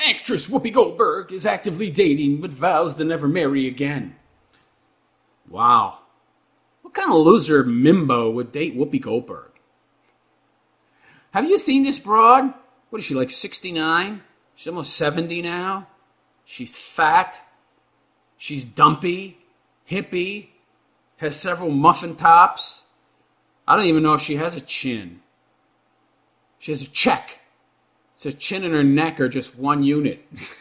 Actress Whoopi Goldberg is actively dating but vows to never marry again. Wow. What kind of loser mimbo would date Whoopi Goldberg? Have you seen this broad? What is she, like 69? She's almost 70 now. She's fat. She's dumpy, hippie, has several muffin tops. I don't even know if she has a chin. She has a check. So chin and her neck are just one unit.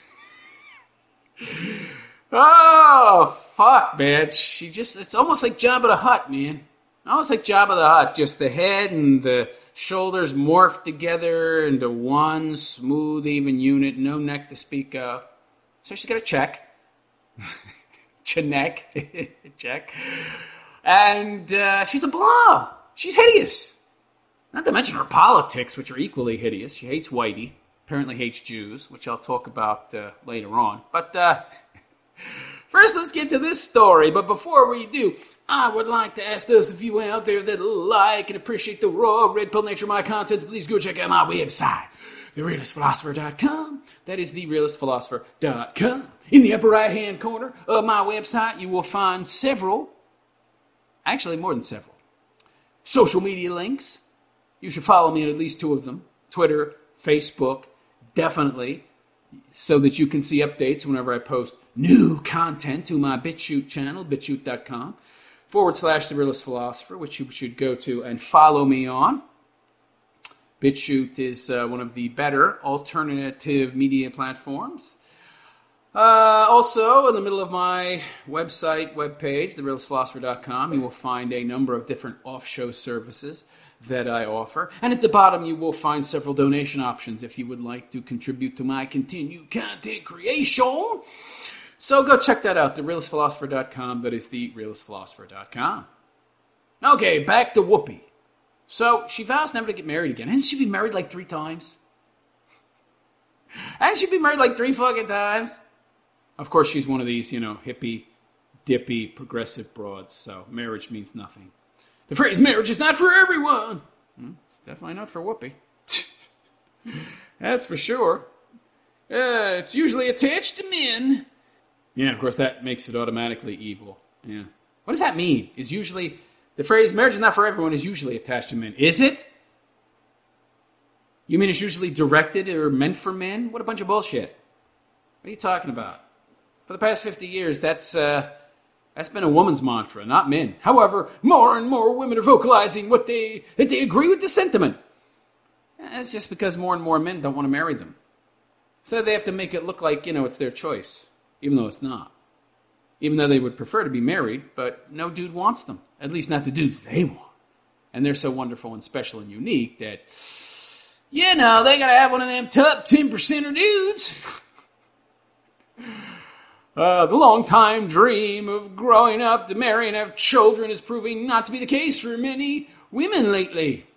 Oh, fuck, man. It's almost like Jabba the Hutt, man. Almost like Jabba the Hutt. Just the head and the shoulders morphed together into one smooth, even unit. No neck to speak of. So she's got a check. Check. Check. And she's a blob. She's hideous. Not to mention her politics, which are equally hideous. She hates Whitey. Apparently hates Jews, which I'll talk about later on. But first, let's get to this story. But before we do, I would like to ask those of you out there that like and appreciate the raw, red pill nature of my content, please go check out my website, TheRealistPhilosopher.com. That is TheRealistPhilosopher.com. In the upper right-hand corner of my website, you will find several, actually more than several, social media links. You should follow me on at least two of them. Twitter, Facebook, definitely, so that you can see updates whenever I post new content to my BitChute channel, BitChute.com/TheRealistPhilosopher, which you should go to and follow me on. BitChute is one of the better alternative media platforms. Also, in the middle of my webpage, TheRealistPhilosopher.com, you will find a number of different off-show services that I offer. And at the bottom, you will find several donation options if you would like to contribute to my continued content creation. So go check that out, TheRealistPhilosopher.com. That is TheRealistPhilosopher.com. Okay, back to Whoopi. So she vows never to get married again. Hasn't she been married like 3 times? Hasn't she been married like 3 fucking times? Of course, she's one of these, hippie, dippy, progressive broads, so marriage means nothing. The phrase marriage is not for everyone. It's definitely not for Whoopi. That's for sure. It's usually attached to men. Yeah, of course, that makes it automatically evil. Yeah. What does that mean? The phrase marriage is not for everyone is usually attached to men. Is it? You mean it's usually directed or meant for men? What a bunch of bullshit. What are you talking about? For the past 50 years, that's been a woman's mantra, not men. However, more and more women are vocalizing that they agree with the sentiment. That's just because more and more men don't want to marry them. So they have to make it look like, it's their choice, even though it's not. Even though they would prefer to be married, but no dude wants them. At least not the dudes they want. And they're so wonderful and special and unique that, they gotta have one of them top 10%er dudes. The long-time dream of growing up to marry and have children is proving not to be the case for many women lately.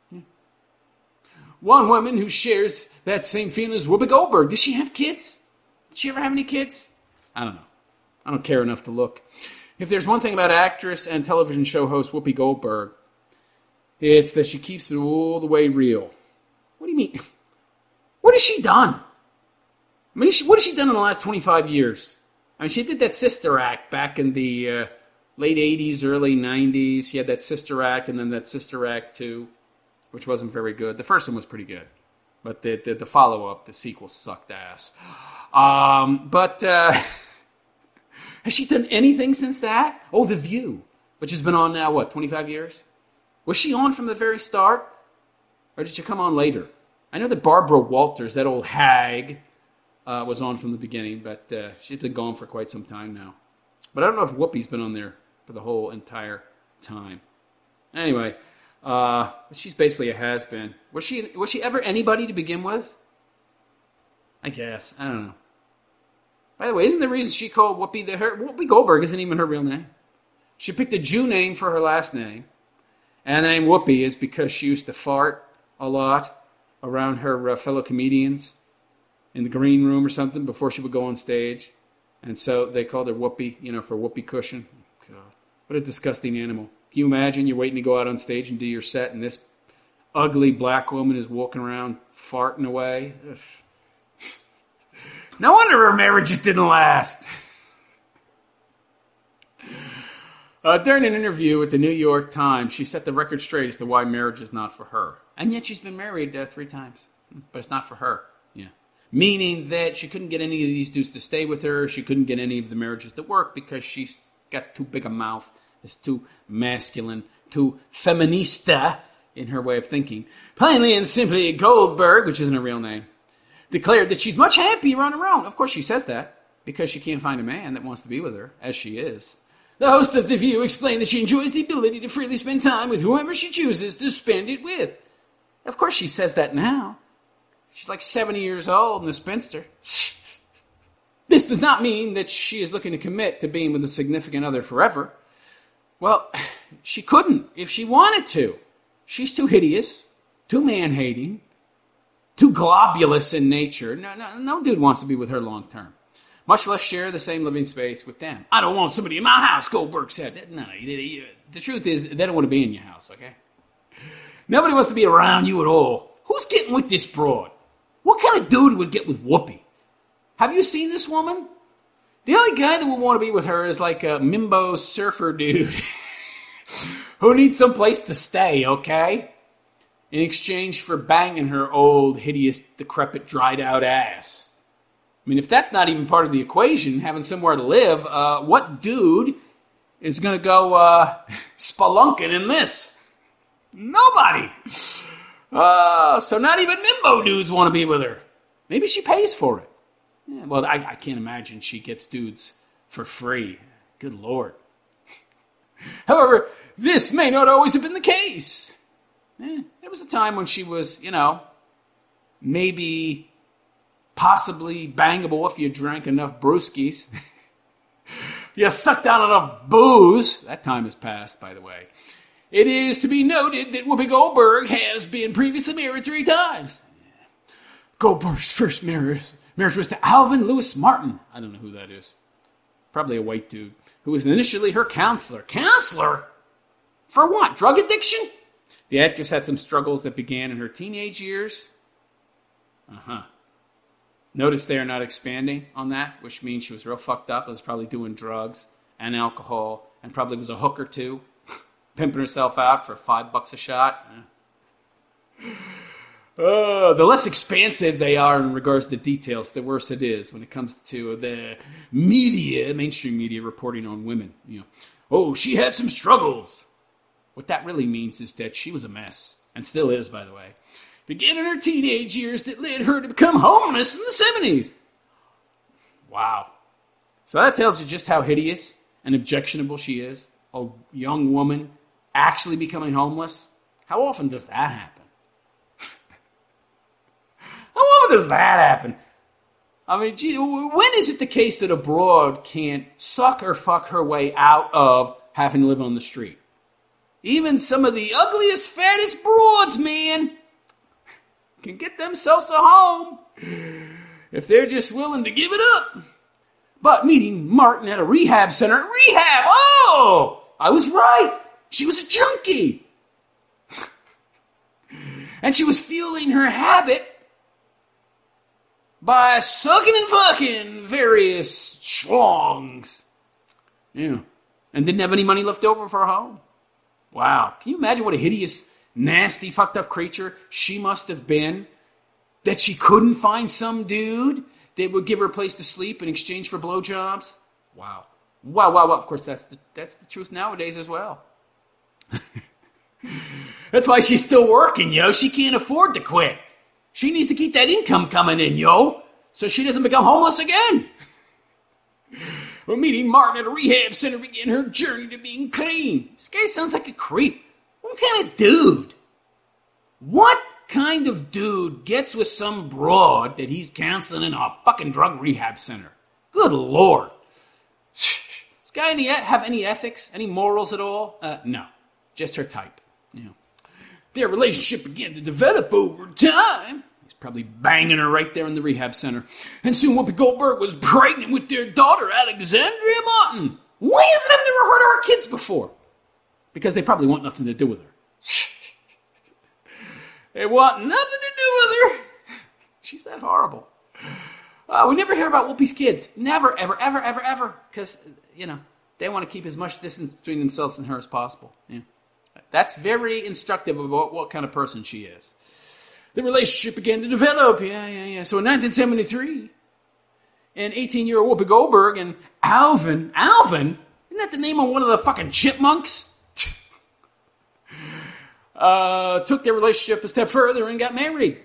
One woman who shares that same feeling is Whoopi Goldberg. Does she have kids? Did she ever have any kids? I don't know. I don't care enough to look. If there's one thing about actress and television show host Whoopi Goldberg, it's that she keeps it all the way real. What do you mean? What has she done? What has she done in the last 25 years? She did that Sister Act back in the late 80s, early 90s. She had that Sister Act and then that Sister Act 2, which wasn't very good. The first one was pretty good. But the follow-up, the sequel, sucked ass. Has she done anything since that? Oh, The View, which has been on now, 25 years? Was she on from the very start? Or did she come on later? I know that Barbara Walters, that old hag, was on from the beginning, but she's been gone for quite some time now. But I don't know if Whoopi's been on there for the whole entire time. Anyway, she's basically a has-been. Was she ever anybody to begin with? I guess. I don't know. By the way, isn't the reason she called Whoopi Whoopi Goldberg isn't even her real name? She picked a Jew name for her last name. And the name Whoopi is because she used to fart a lot around her fellow comedians in the green room or something before she would go on stage. And so they called her Whoopi, for whoopee cushion. God, what a disgusting animal. Can you imagine you're waiting to go out on stage and do your set and this ugly black woman is walking around farting away? No wonder her marriages didn't last. During an interview with the New York Times, she set the record straight as to why marriage is not for her. And yet she's been married 3 times. But it's not for her. Yeah. Meaning that she couldn't get any of these dudes to stay with her. She couldn't get any of the marriages to work because she's got too big a mouth. It's too masculine, too feminista in her way of thinking. Plainly and simply, Goldberg, which isn't her real name, declared that she's much happier on her own. Of course she says that because she can't find a man that wants to be with her, as she is. The host of The View explained that she enjoys the ability to freely spend time with whoever she chooses to spend it with. Of course she says that now. She's like 70 years old and a spinster. This does not mean that she is looking to commit to being with a significant other forever. Well, she couldn't if she wanted to. She's too hideous, too man-hating, too globulous in nature. No dude wants to be with her long term. Much less share the same living space with them. I don't want somebody in my house, Goldberg said. No, the truth is, they don't want to be in your house, okay? Nobody wants to be around you at all. Who's getting with this broad? What kind of dude would get with Whoopi? Have you seen this woman? The only guy that would want to be with her is like a Mimbo surfer dude who needs some place to stay, okay? In exchange for banging her old, hideous, decrepit, dried-out ass. I mean, if that's not even part of the equation, having somewhere to live, what dude is going to go spelunking in this? Nobody. So not even Mimbo dudes want to be with her. Maybe she pays for it. Yeah, well, I can't imagine she gets dudes for free. Good Lord. However, this may not always have been the case. There was a time when she was, maybe possibly bangable if you drank enough brewskis. You sucked down enough booze. That time has passed, by the way. It is to be noted that Whoopi Goldberg has been previously married 3 times. Goldberg's first marriage was to Alvin Lewis Martin. I don't know who that is. Probably a white dude who was initially her counselor. Counselor? For what? Drug addiction? The actress had some struggles that began in her teenage years. Notice they are not expanding on that, which means she was real fucked up. Was probably doing drugs and alcohol and probably was a hooker too. Pimping herself out for $5 a shot. The less expansive they are in regards to details, the worse it is when it comes to the media, mainstream media reporting on women. She had some struggles. What that really means is that she was a mess, and still is, by the way. Began in her teenage years that led her to become homeless in the 70s. Wow. So that tells you just how hideous and objectionable she is. A young woman actually becoming homeless. How often does that happen? How often does that happen? I mean, gee, when is it the case that a broad can't suck or fuck her way out of having to live on the street? Even some of the ugliest, fattest broads, man, can get themselves a home if they're just willing to give it up. But meeting Martin at a rehab center. Rehab! Oh! I was right. She was a junkie. And she was fueling her habit by sucking and fucking various schlongs. Yeah. And didn't have any money left over for a home. Wow. Can you imagine what a hideous, nasty, fucked up creature she must have been? That she couldn't find some dude that would give her a place to sleep in exchange for blowjobs? Wow. Wow. Of course, that's the truth nowadays as well. That's why she's still working, yo. She can't afford to quit. She needs to keep that income coming in, yo, so she doesn't become homeless again. Well, meeting Martin at a rehab center began her journey to being clean. This guy sounds like a creep. What kind of dude? What kind of dude gets with some broad that he's counseling in a fucking drug rehab center? Good Lord. This guy have any ethics, any morals at all? No. Just her type. Their relationship began to develop over time. He's probably banging her right there in the rehab center. And soon Whoopi Goldberg was pregnant with their daughter, Alexandria Martin. Why is it I've never heard of her kids before? Because they probably want nothing to do with her. They want nothing to do with her. She's that horrible. We never hear about Whoopi's kids. Never, ever, ever, ever, ever. Because, they want to keep as much distance between themselves and her as possible. Yeah. That's very instructive about what kind of person she is. The relationship began to develop. Yeah. So in 1973, an 18-year-old Whoopi Goldberg and Alvin, isn't that the name of one of the fucking chipmunks? Took their relationship a step further and got married.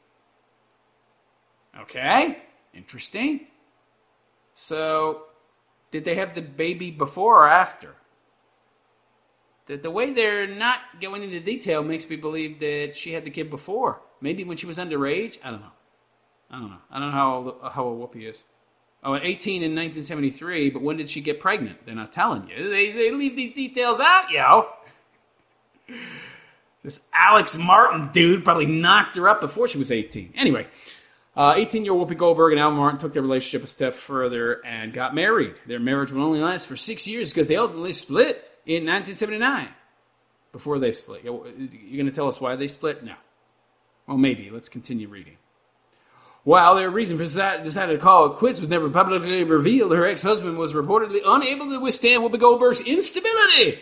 Okay, interesting. So, did they have the baby before or after? The way they're not going into detail makes me believe that she had the kid before. Maybe when she was underage? I don't know. I don't know how old Whoopi is. Oh, at 18 in 1973, but when did she get pregnant? They're not telling you. They leave these details out, yo. This Alex Martin dude probably knocked her up before she was 18. Anyway, 18-year-old Whoopi Goldberg and Alvin Martin took their relationship a step further and got married. Their marriage would only last for 6 years because they ultimately split in 1979. Before they split. You're going to tell us why they split? No. Well, maybe. Let's continue reading. While their reason for deciding to call it quits was never publicly revealed, her ex-husband was reportedly unable to withstand Whoopi Goldberg's instability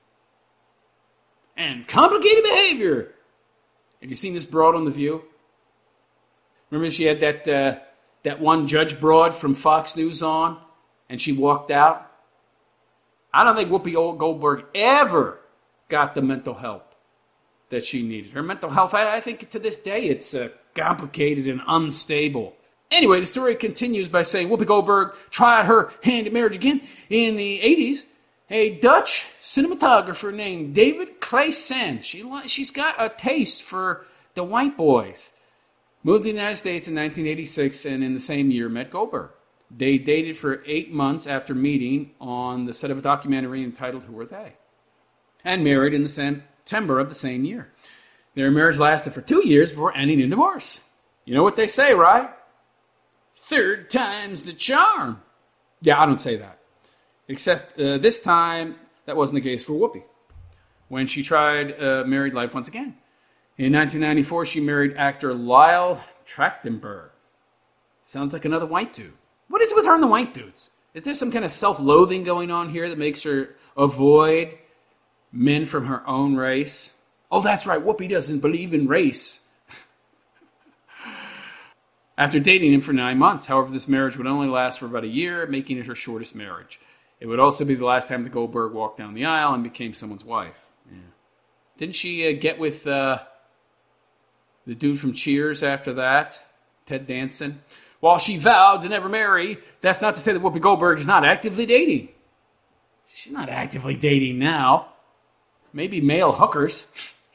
and complicated behavior. Have you seen this broad on The View? Remember she had that one judge broad from Fox News on, and she walked out? I don't think Whoopi Goldberg ever got the mental help that she needed. Her mental health, I think to this day, it's complicated and unstable. Anyway, the story continues by saying Whoopi Goldberg tried her hand at marriage again in the 80s. A Dutch cinematographer named David Claesen. She's got a taste for the white boys. Moved to the United States in 1986 and in the same year met Goldberg. They dated for 8 months after meeting on the set of a documentary entitled Who Are They? And married in the September of the same year. Their marriage lasted for 2 years before ending in divorce. You know what they say, right? Third time's the charm. Yeah, I don't say that. Except this time, that wasn't the case for Whoopi. When she tried married life once again. In 1994, she married actor Lyle Trachtenberg. Sounds like another white dude. What is it with her and the white dudes? Is there some kind of self-loathing going on here that makes her avoid men from her own race? Oh, that's right. Whoopi doesn't believe in race. After dating him for 9 months, however, this marriage would only last for about a year, making it her shortest marriage. It would also be the last time the Goldberg walked down the aisle and became someone's wife. Yeah. Didn't she get with the dude from Cheers after that? Ted Danson? While she vowed to never marry, that's not to say that Whoopi Goldberg is not actively dating. She's not actively dating now. Maybe male hookers.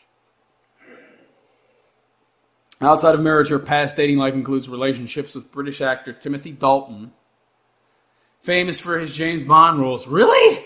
Outside of marriage, her past dating life includes relationships with British actor Timothy Dalton, famous for his James Bond roles. Really?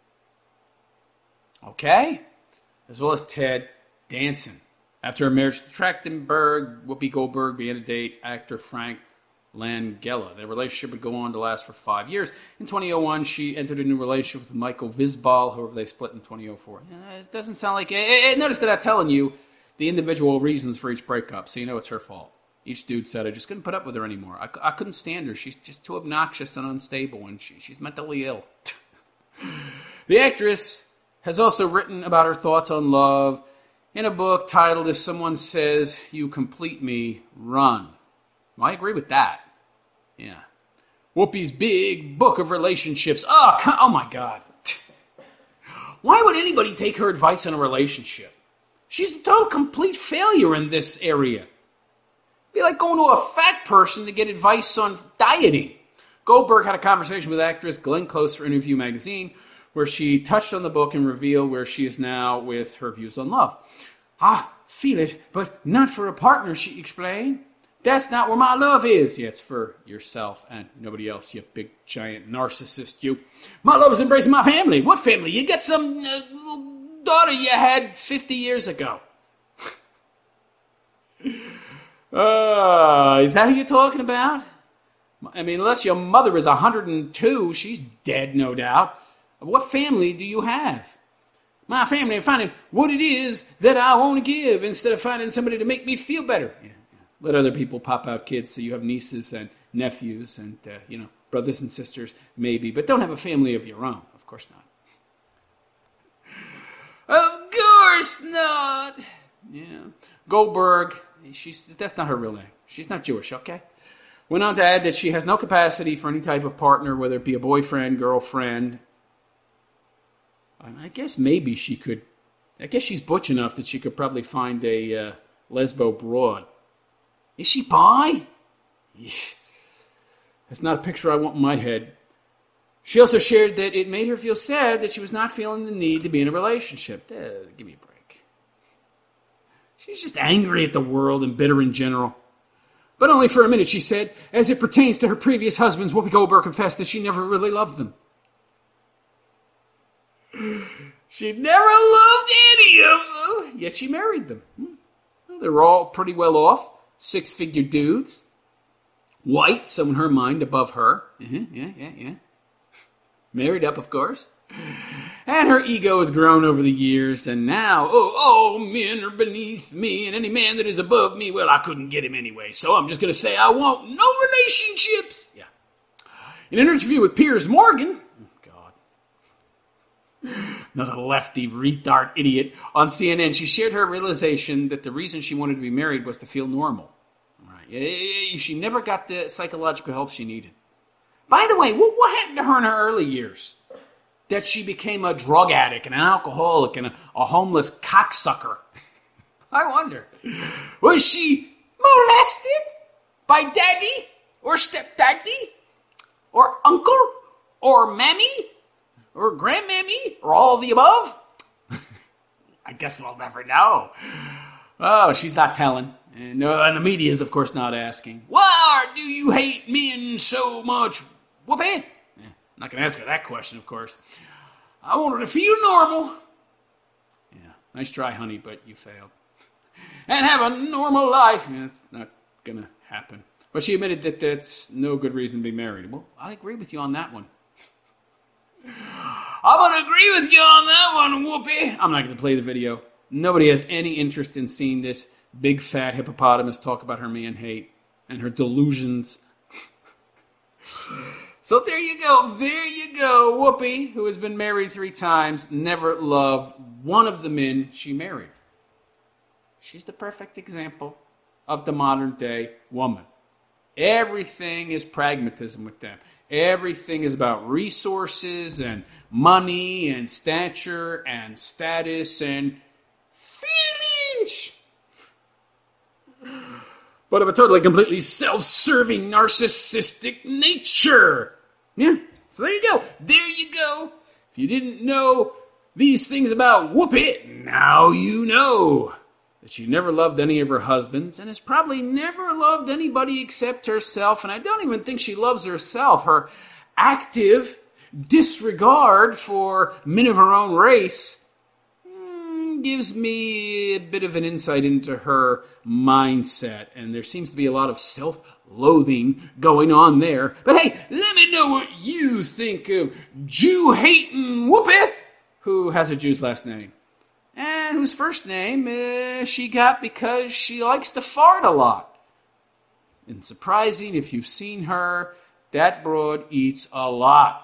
Okay. As well as Ted Danson. After her marriage to Trachtenberg, Whoopi Goldberg began to date actor Frank Langella. Their relationship would go on to last for 5 years. In 2001, she entered a new relationship with Michael Visbal. However, they split in 2004. It doesn't sound like... Notice that I'm telling you the individual reasons for each breakup, so you know it's her fault. Each dude said, I just couldn't put up with her anymore. I couldn't stand her. She's just too obnoxious and unstable, and she's mentally ill. The actress has also written about her thoughts on love in a book titled, If Someone Says You Complete Me, Run. Well, I agree with that. Yeah. Whoopi's big book of relationships. Oh my God. Why would anybody take her advice on a relationship? She's a total complete failure in this area. It'd be like going to a fat person to get advice on dieting. Goldberg had a conversation with actress Glenn Close for Interview magazine, where she touched on the book and revealed where she is now with her views on love. Feel it, but not for a partner, she explained. That's not where my love is. Yeah, it's for yourself and nobody else, you big, giant narcissist, you. My love is embracing my family. What family? You got some daughter you had 50 years ago. Is that who you're talking about? I mean, unless your mother is 102, she's dead, no doubt. What family do you have? My family, I'm finding what it is that I want to give instead of finding somebody to make me feel better. Yeah. Let other people pop out kids so you have nieces and nephews and, brothers and sisters, maybe, but don't have a family of your own. Of course not. Of course not. Yeah. Goldberg, that's not her real name. She's not Jewish, okay? Went on to add that she has no capacity for any type of partner, whether it be a boyfriend, girlfriend. I guess maybe she could. I guess she's butch enough that she could probably find a lesbo broad. Is she bi? That's not a picture I want in my head. She also shared that it made her feel sad that she was not feeling the need to be in a relationship. Give me a break. She's just angry at the world and bitter in general. But only for a minute, she said. As it pertains to her previous husbands, Whoopi Goldberg confessed that she never really loved them. She never loved any of them, yet she married them. Well, they were all pretty well off, 6-figure dudes. White, so in her mind, above her. Yeah. Married up, of course. And her ego has grown over the years, and now, all men are beneath me, and any man that is above me, well, I couldn't get him anyway, so I'm just going to say I want no relationships. Yeah. In an interview with Piers Morgan, another lefty retard idiot, on CNN, she shared her realization that the reason she wanted to be married was to feel normal. Right? She never got the psychological help she needed. By the way, what happened to her in her early years? That she became a drug addict and an alcoholic and a homeless cocksucker. I wonder. Was she molested by daddy or stepdaddy or uncle or mammy or grandmammy or all of the above? I guess we'll never know. Oh, she's not telling. And the media is, of course, not asking. Why do you hate men so much, Whoopi? I'm not going to ask her that question, of course. I want her to feel normal. Yeah, nice try, honey, but you failed. And have a normal life. Yeah, it's not going to happen. But she admitted that that's no good reason to be married. Well, I agree with you on that one. I'm going to agree with you on that one, Whoopi. I'm not going to play the video. Nobody has any interest in seeing this big fat hippopotamus talk about her man hate and her delusions. So there you go, Whoopi, who has been married 3 times, never loved one of the men she married. She's the perfect example of the modern day woman. Everything is pragmatism with them. Everything is about resources and money and stature and status and feelings. But of a totally, completely self-serving, narcissistic nature. Yeah, so there you go. There you go. If you didn't know these things about Whoopi, now you know that she never loved any of her husbands and has probably never loved anybody except herself. And I don't even think she loves herself. Her active disregard for men of her own race gives me a bit of an insight into her mindset, and there seems to be a lot of self-loathing going on there. But hey, let me know what you think of Jew-hating Whoopi, who has a Jew's last name, and whose first name she got because she likes to fart a lot. And surprising, if you've seen her, that broad eats a lot.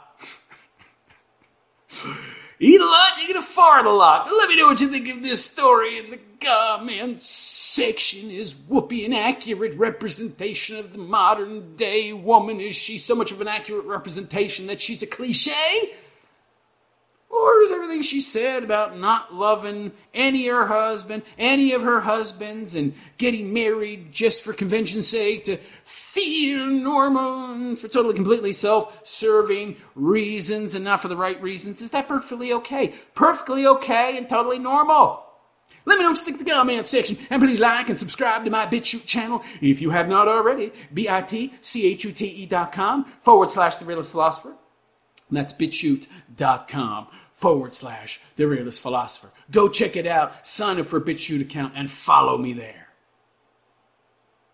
Eat a lot, you're going to fart a lot. Let me know what you think of this story in the comment section. Is Whoopi an accurate representation of the modern day woman? Is she so much of an accurate representation that she's a cliche? Or is everything she said about not loving any of her husbands, and getting married just for convention's sake to feel normal and for totally, completely self-serving reasons and not for the right reasons? Is that perfectly okay? Perfectly okay and totally normal. Let me know what you think in the comment section, and please like and subscribe to my BitChute channel if you have not already. bitchute.com/The Realist Philosopher. And that's bitchute.com/The Realist Philosopher. Go check it out, sign up for a BitChute account, and follow me there.